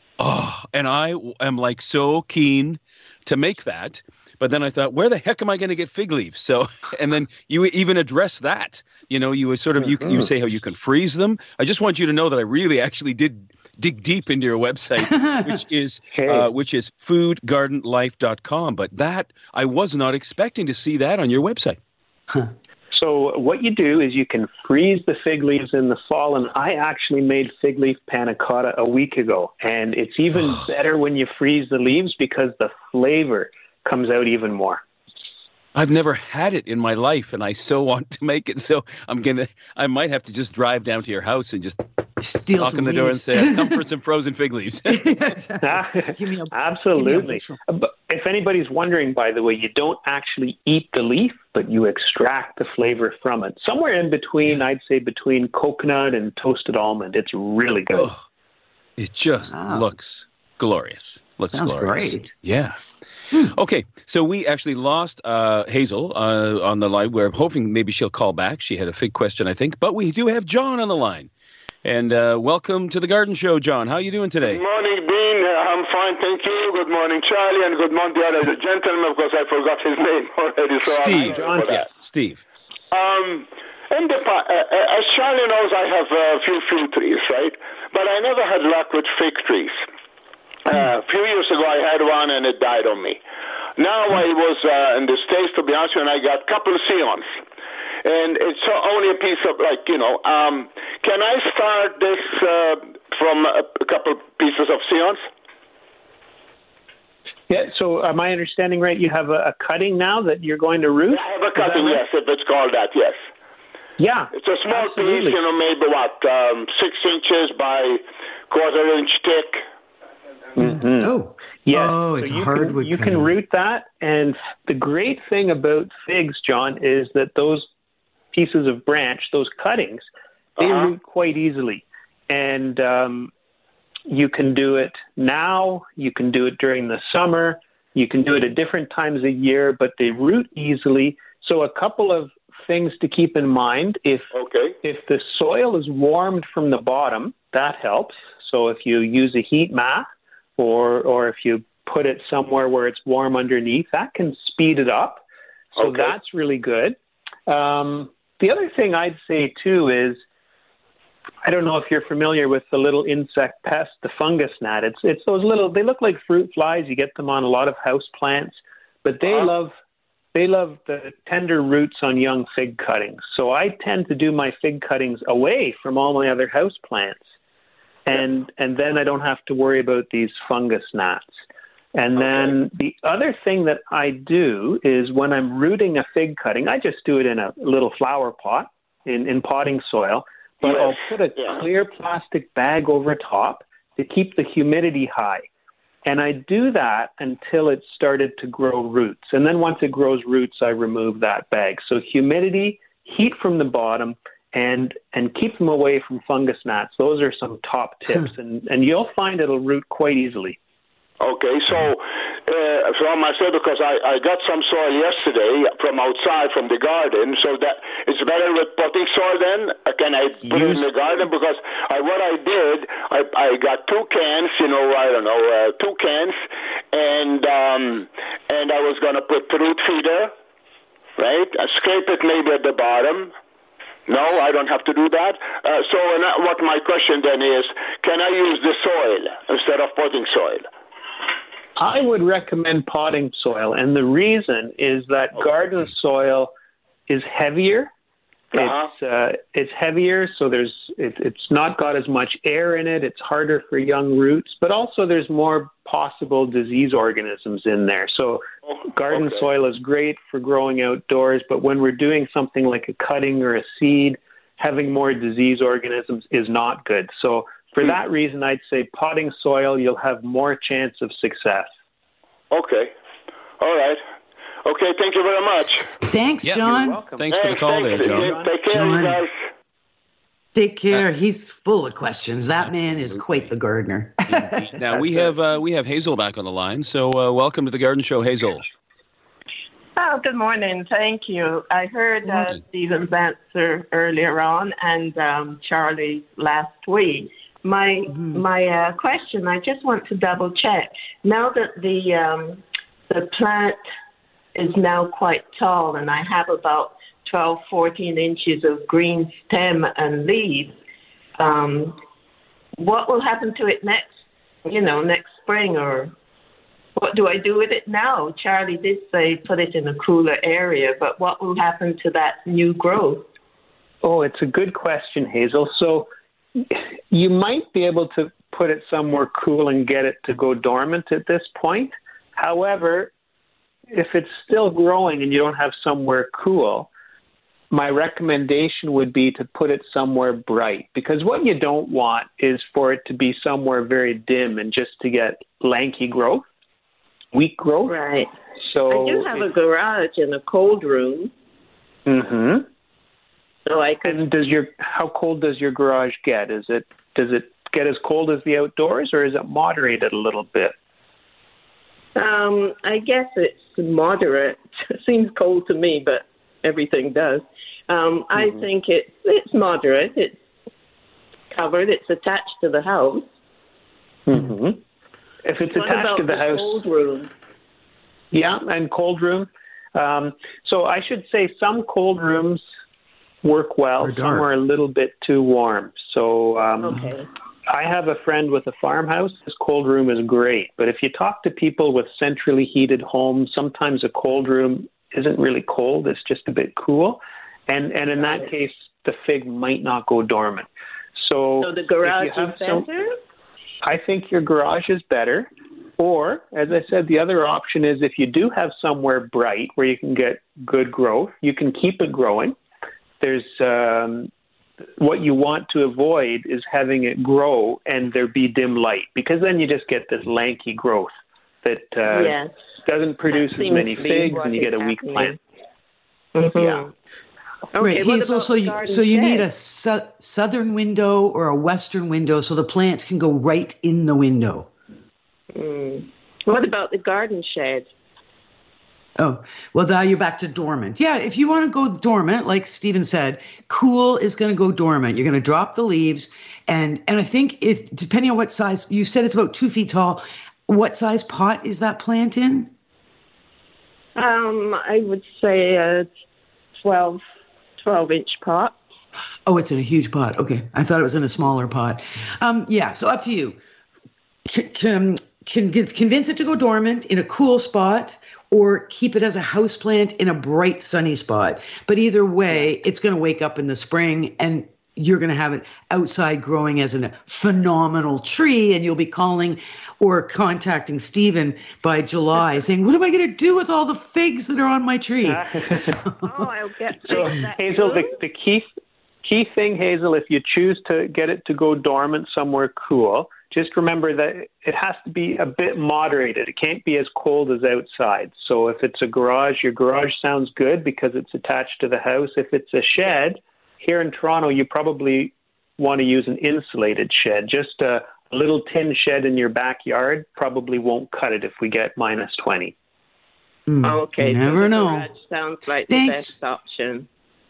Speaker 2: Oh, and I am like so keen to make that. But then I thought, where the heck am I going to get fig leaves? So, and then you even address that. You know, you sort of you you say how you can freeze them. I just want you to know that I really actually did dig deep into your website, which is hey. uh, which is food garden life dot com. But that I was not expecting to see that on your website.
Speaker 7: Huh. So what you do is you can freeze the fig leaves in the fall, and I actually made fig leaf panna cotta a week ago, and it's even better when you freeze the leaves because the flavor comes out even more.
Speaker 2: I've never had it in my life, and I so want to make it. So I'm gonna, I might have to just drive down to your house and just
Speaker 3: steal
Speaker 2: knock
Speaker 3: some
Speaker 2: on the
Speaker 3: leaves.
Speaker 2: door and say, "Come for some frozen fig leaves."
Speaker 3: Give me a,
Speaker 7: Absolutely.
Speaker 3: Give me a
Speaker 7: but if anybody's wondering, by the way, you don't actually eat the leaf, but you extract the flavor from it. Somewhere in between, I'd say between coconut and toasted almond. It's really good.
Speaker 2: Oh, it just wow. looks glorious. Looks
Speaker 3: Sounds
Speaker 2: glorious.
Speaker 3: Great.
Speaker 2: Yeah. Hmm. Okay, so we actually lost uh, Hazel uh, on the line. We're hoping maybe she'll call back. She had a fig question, I think. But we do have John on the line. And uh, welcome to The Garden Show, John. How are you doing today?
Speaker 9: Good morning, Dean. Uh, I'm fine, thank you. Good morning, Charlie, and good morning, the other gentleman, because I forgot his name already. So
Speaker 2: Steve.
Speaker 9: John.
Speaker 2: Yeah, Steve.
Speaker 9: Um, in the, uh, as Charlie knows, I have a few fruit trees, right? But I never had luck with fig trees. Uh, a few years ago, I had one, and it died on me. Now I was uh, in the States, to be honest with you, and I got a couple of Sions. And it's only a piece of, like, you know, um, can I start this uh, from a, a couple pieces of Sions?
Speaker 7: Yeah, so am I understanding right, you have a, a cutting now that you're going to root?
Speaker 9: Yeah, I have a cutting, right? Yes, if it's called that, yes.
Speaker 7: Yeah.
Speaker 9: It's a small
Speaker 7: absolutely.
Speaker 9: piece, you know, maybe what, um, six inches by quarter inch thick.
Speaker 7: Mm-hmm.
Speaker 3: Oh,
Speaker 7: yeah.
Speaker 3: Oh, it's
Speaker 7: so you
Speaker 3: hardwood.
Speaker 7: Can, you can root that, and the great thing about figs, John, is that those pieces of branch, those cuttings, they uh-huh. root quite easily, and um, you can do it now. You can do it during the summer. You can do it at different times of year, but they root easily. So a couple of things to keep in mind: if
Speaker 9: okay.
Speaker 7: if the soil is warmed from the bottom, that helps. So if you use a heat mat, or or if you put it somewhere where it's warm underneath, that can speed it up. So
Speaker 9: okay.
Speaker 7: that's really good. Um, the other thing I'd say, too, is, I don't know if you're familiar with the little insect pest, the fungus gnat. It's it's those little, they look like fruit flies. You get them on a lot of house plants, but they uh-huh. love they love the tender roots on young fig cuttings. So I tend to do my fig cuttings away from all my other house plants. And and then I don't have to worry about these fungus gnats. And okay. then the other thing that I do is when I'm rooting a fig cutting, I just do it in a little flower pot, in, in potting soil, but yes. I'll put a yeah. clear plastic bag over top to keep the humidity high. And I do that until it started to grow roots. And then once it grows roots, I remove that bag. So humidity, heat from the bottom, and and keep them away from fungus gnats. Those are some top tips. and, and you'll find it'll root quite easily.
Speaker 9: Okay, so uh, from myself, because I, I got some soil yesterday from outside from the garden, so that it's better with potting soil then? Can I put it in the garden? Because I, what I did, I, I got two cans, you know, I don't know, uh, two cans, and um, and I was going to put root feeder, right? I scrape it maybe at the bottom. No, I don't have to do that. Uh, so uh, what my question then is, can I use the soil instead of potting soil?
Speaker 7: I would recommend potting soil, and the reason is that okay. garden soil is heavier. Uh-huh. It's uh, it's heavier, so there's it, it's not got as much air in it. It's harder for young roots, but also there's more possible disease organisms in there. So oh, garden okay. soil is great for growing outdoors, but when we're doing something like a cutting or a seed, having more disease organisms is not good. So for that reason, I'd say potting soil, you'll have more chance of success.
Speaker 9: Okay. All right. Okay, thank you very much.
Speaker 3: Thanks,
Speaker 2: yep,
Speaker 3: John.
Speaker 2: You're welcome. Thanks, Thanks for the call there, John.
Speaker 9: Take care,
Speaker 3: John.
Speaker 9: you guys.
Speaker 3: Take care. He's full of questions. That Absolutely. man is quite the gardener.
Speaker 2: Now, we have uh, we have Hazel back on the line, so uh, welcome to the Garden Show, Hazel.
Speaker 10: Oh, good morning. Thank you. I heard uh, Stephen's answer earlier on and um, Charlie last week. My mm-hmm. my uh, question, I just want to double check. Now that the um, the plant is now quite tall and I have about twelve, fourteen inches of green stem and leaves, um, what will happen to it next, you know, next spring, or what do I do with it now? Charlie did say put it in a cooler area, but what will happen to that new growth?
Speaker 7: Oh, it's a good question, Hazel. So you might be able to put it somewhere cool and get it to go dormant at this point. However, if it's still growing and you don't have somewhere cool, my recommendation would be to put it somewhere bright, because what you don't want is for it to be somewhere very dim and just to get lanky growth, weak growth.
Speaker 10: Right.
Speaker 7: So
Speaker 10: I do have a garage and a cold room.
Speaker 7: Mm-hmm.
Speaker 10: So I could.
Speaker 7: And does your how cold does your garage get? Is it does it get as cold as the outdoors, or is it moderated a little bit?
Speaker 10: Um, I guess it's moderate. It seems cold to me, but everything does. Um, I mm-hmm. think it's it's moderate. It's covered. It's attached to the house.
Speaker 7: Mm-hmm. If it's
Speaker 10: what
Speaker 7: attached
Speaker 10: about
Speaker 7: to the,
Speaker 10: the
Speaker 7: house,
Speaker 10: cold room?
Speaker 7: Yeah, and cold room. Um, so I should say some cold rooms work well. Some are a little bit too warm. So um,
Speaker 10: okay.
Speaker 7: I have a friend with a farmhouse. His cold room is great. But if you talk to people with centrally heated homes, sometimes a cold room isn't really cold. It's just a bit cool. And and in that case, the fig might not go dormant. So,
Speaker 10: so the garage
Speaker 7: if you have
Speaker 10: is better?
Speaker 7: Some, I think your garage is better. Or, as I said, the other option is if you do have somewhere bright where you can get good growth, you can keep it growing. There's um, what you want to avoid is having it grow and there be dim light, because then you just get this lanky growth that uh,
Speaker 10: yes.
Speaker 7: doesn't produce
Speaker 10: that
Speaker 7: as many figs and you get a weak plant.
Speaker 10: Mm-hmm.
Speaker 7: Yeah.
Speaker 3: Okay,
Speaker 10: right,
Speaker 3: Hazel, so you, so you
Speaker 10: shed?
Speaker 3: need a su- southern window or a western window so the plants can go right in the window.
Speaker 10: Mm. What about the garden shed?
Speaker 3: Oh, well, now you're back to dormant. Yeah, if you want to go dormant, like Stephen said, cool is going to go dormant. You're going to drop the leaves. And, and I think if, depending on what size, you said it's about two feet tall. What size pot is that plant in?
Speaker 10: Um, I would say a twelve, twelve inch pot.
Speaker 3: Oh, it's in a huge pot. Okay. I thought it was in a smaller pot. Um, yeah, so up to you. Can, can, can convince it to go dormant in a cool spot, or keep it as a houseplant in a bright, sunny spot. But either way, it's going to wake up in the spring, and you're going to have it outside growing as a phenomenal tree, and you'll be calling or contacting Stephen by July saying, what am I going to do with all the figs that are on my tree?
Speaker 10: oh, I'll get
Speaker 7: so, Hazel, the, the key, key thing, Hazel, if you choose to get it to go dormant somewhere cool, just remember that it has to be a bit moderated. It can't be as cold as outside. So if it's a garage, your garage sounds good because it's attached to the house. If it's a shed, here in Toronto, you probably want to use an insulated shed. Just a little tin shed in your backyard probably won't cut it if we get minus twenty.
Speaker 3: Mm,
Speaker 10: okay,
Speaker 3: you never
Speaker 10: so the
Speaker 3: know.
Speaker 10: garage sounds like
Speaker 3: Thanks.
Speaker 10: the best option.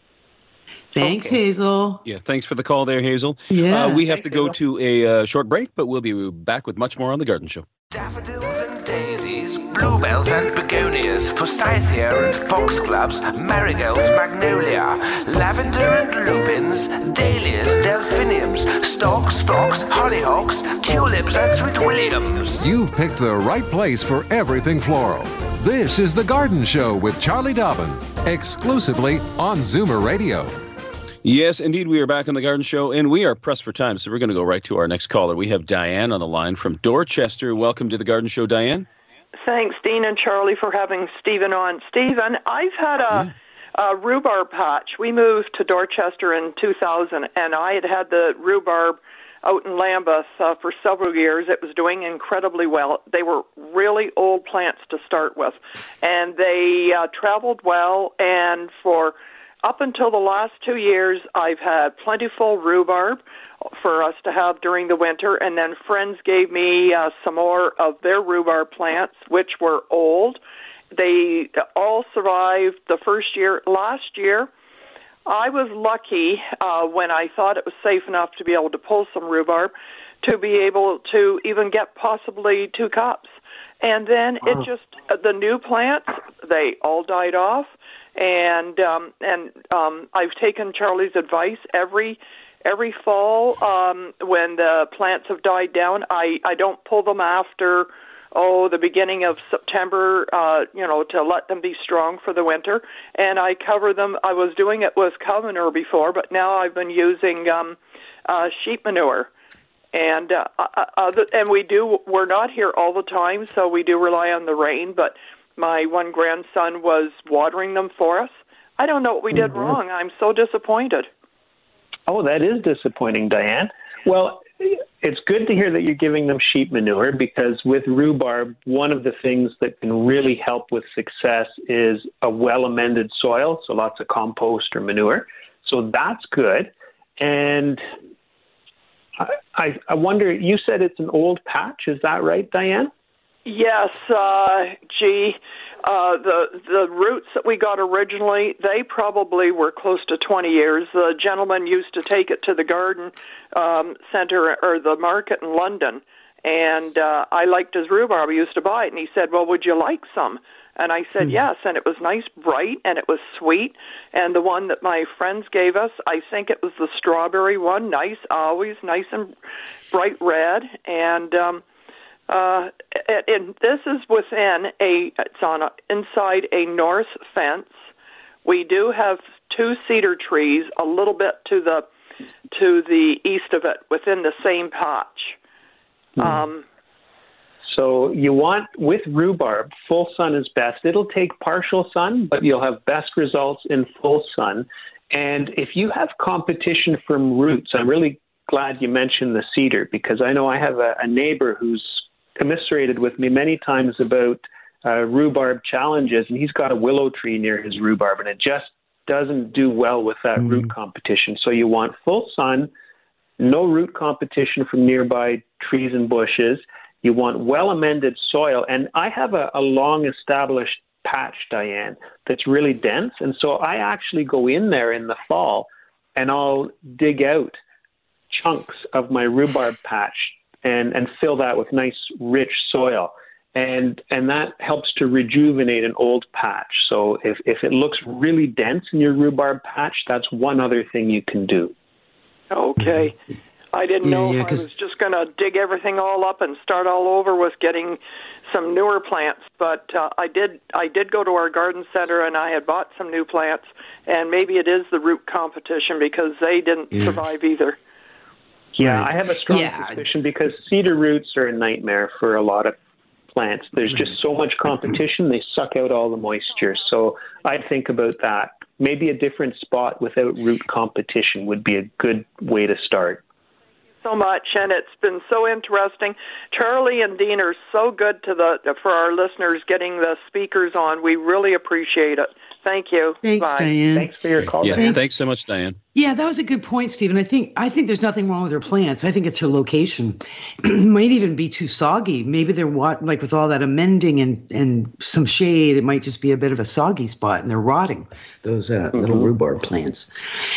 Speaker 3: Thanks,
Speaker 10: Okay.
Speaker 3: Hazel.
Speaker 2: Yeah, thanks for the call there, Hazel.
Speaker 3: Yeah.
Speaker 2: Uh, we have
Speaker 10: Thanks,
Speaker 2: to go
Speaker 10: Hazel.
Speaker 2: to a uh, short break, but we'll be back with much more on The Garden Show.
Speaker 4: Daffodils and daisies, bluebells and begonias, forsythia and foxgloves, marigolds, magnolia, lavender and lupins, dahlias, delphiniums, stalks, phlox, hollyhocks, tulips and sweet williams.
Speaker 1: You've picked the right place for everything floral. This is The Garden Show with Charlie Dobbin, exclusively on Zoomer Radio.
Speaker 2: Yes, indeed, we are back on The Garden Show, and we are pressed for time, so we're going to go right to our next caller. We have Diane on the line from Dorchester. Welcome to The Garden Show, Diane.
Speaker 11: Thanks, Dean and Charlie, for having Stephen on. Stephen, I've had a, yeah. a rhubarb patch. We moved to Dorchester in two thousand, and I had had the rhubarb out in Lambeth uh, for several years. It was doing incredibly well. They were really old plants to start with, and they uh, traveled well, and for up until the last two years, I've had plentiful rhubarb for us to have during the winter, and then friends gave me uh, some more of their rhubarb plants, which were old. They all survived the first year. Last year, I was lucky uh, when I thought it was safe enough to be able to pull some rhubarb to be able to even get possibly two cups. And then wow. it just, the new plants, they all died off. And um, and um, I've taken Charlie's advice every every fall um, when the plants have died down. I, I don't pull them after oh the beginning of September, uh, you know, to let them be strong for the winter. And I cover them. I was doing it with cow manure before, but now I've been using um, uh, sheep manure. And uh, uh, and we do. We're not here all the time, so we do rely on the rain, but. My one grandson was watering them for us. I don't know what we did mm-hmm. wrong. I'm so disappointed.
Speaker 7: Oh, that is disappointing, Diane. Well, it's good to hear that you're giving them sheep manure because with rhubarb, one of the things that can really help with success is a well-amended soil, so lots of compost or manure. So that's good. And I, I, I wonder, you said it's an old patch. Is that right, Diane?
Speaker 11: Yes, uh, gee, uh, the the roots that we got originally, they probably were close to twenty years. The gentleman used to take it to the garden um, center or the market in London, and uh, I liked his rhubarb. I used to buy it, and he said, well, would you like some? And I said, hmm. yes, and it was nice, bright, and it was sweet. And the one that my friends gave us, I think it was the strawberry one, nice, always nice and bright red, and... Um, Uh, and this is within a, it's on a, inside a north fence. We do have two cedar trees a little bit to the, to the east of it within the same patch.
Speaker 7: Mm. Um, so you want, with rhubarb, full sun is best. It'll take partial sun, but you'll have best results in full sun. And if you have competition from roots, I'm really glad you mentioned the cedar because I know I have a, a neighbor who's commiserated with me many times about uh, rhubarb challenges, and he's got a willow tree near his rhubarb, and it just doesn't do well with that mm. root competition. So you want full sun, no root competition from nearby trees and bushes. You want well-amended soil, and I have a, a long-established patch, Diane, that's really dense, and so I actually go in there in the fall, and I'll dig out chunks of my rhubarb patch and, and fill that with nice, rich soil. And and that helps to rejuvenate an old patch. So if, if it looks really dense in your rhubarb patch, that's one other thing you can do.
Speaker 11: Okay. I didn't
Speaker 3: yeah,
Speaker 11: know
Speaker 3: yeah,
Speaker 11: if I was just going to dig everything all up and start all over with getting some newer plants. But uh, I did I did go to our garden center, and I had bought some new plants. And maybe it is the root competition because they didn't yeah. survive either.
Speaker 7: Yeah, I have a strong
Speaker 3: yeah.
Speaker 7: suspicion because cedar roots are a nightmare for a lot of plants. There's just so much competition, they suck out all the moisture. So I'd think about that. Maybe a different spot without root competition would be a good way to start.
Speaker 11: so much, and it's been so interesting. Charlie and Dean are so good to the for our listeners getting the speakers on. We really appreciate it. Thank you.
Speaker 3: Thanks,
Speaker 11: Bye.
Speaker 3: Diane.
Speaker 7: Thanks for your call.
Speaker 2: Yeah,
Speaker 7: Diane.
Speaker 2: thanks so much, Diane.
Speaker 3: Yeah, that was a good point, Stephen. I think I think there's nothing wrong with her plants. I think it's her location. It might even be too soggy. Maybe they're what like with all that amending and, and some shade, it might just be a bit of a soggy spot, and they're rotting, those uh, mm-hmm. little rhubarb plants.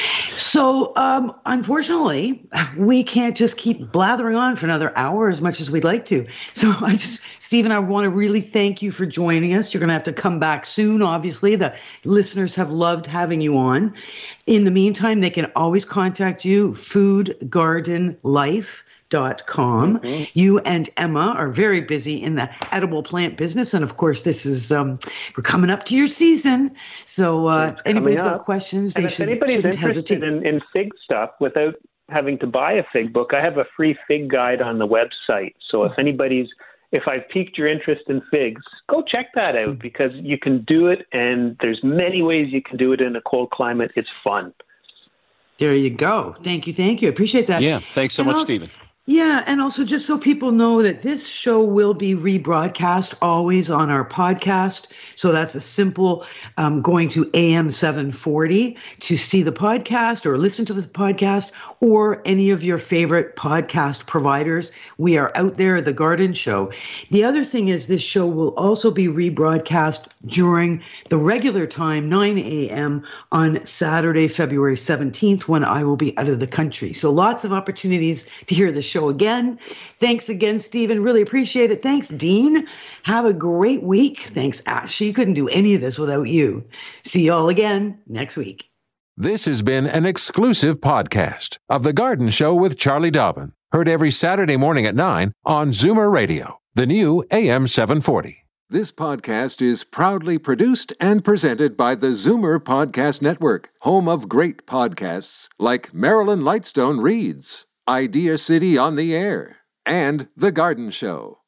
Speaker 3: So, um, unfortunately, we can't just keep blathering on for another hour as much as we'd like to. So, I just, Stephen, I want to really thank you for joining us. You're going to have to come back soon. Obviously, the listeners have loved having you on. In the meantime, they can always contact you, food garden life dot com. Mm-hmm. You and Emma are very busy in the edible plant business. And of course, this is, um, we're coming up to your season. So uh, anybody's got questions,
Speaker 7: and
Speaker 3: they
Speaker 7: if
Speaker 3: should,
Speaker 7: anybody's
Speaker 3: shouldn't
Speaker 7: interested
Speaker 3: hesitate.
Speaker 7: in, in fig stuff without having to buy a fig book, I have a free fig guide on the website. So if anybody's If I've piqued your interest in figs, go check that out, because you can do it, and there's many ways you can do it in a cold climate. It's fun.
Speaker 3: There you go. Thank you. Thank you. Appreciate that.
Speaker 2: Yeah. Thanks so
Speaker 3: and
Speaker 2: much,
Speaker 3: also,
Speaker 2: Stephen.
Speaker 3: Yeah. And also, just so people know that this show will be rebroadcast always on our podcast. So that's a simple um, going to A M seven forty to see the podcast or listen to this podcast, or any of your favorite podcast providers. We are out there, The Garden Show. The other thing is this show will also be rebroadcast during the regular time, nine a.m. on Saturday, February seventeenth, when I will be out of the country. So lots of opportunities to hear the show again. Thanks again, Stephen. Really appreciate it. Thanks, Dean. Have a great week. Thanks, Ash. You couldn't do any of this without you. See you all again next week.
Speaker 1: This has been an exclusive podcast of The Garden Show with Charlie Dobbin. Heard every Saturday morning at nine on Zoomer Radio, the new A M seven forty. This podcast is proudly produced and presented by the Zoomer Podcast Network, home of great podcasts like Marilyn Lightstone Reads, Idea City on the Air, and The Garden Show.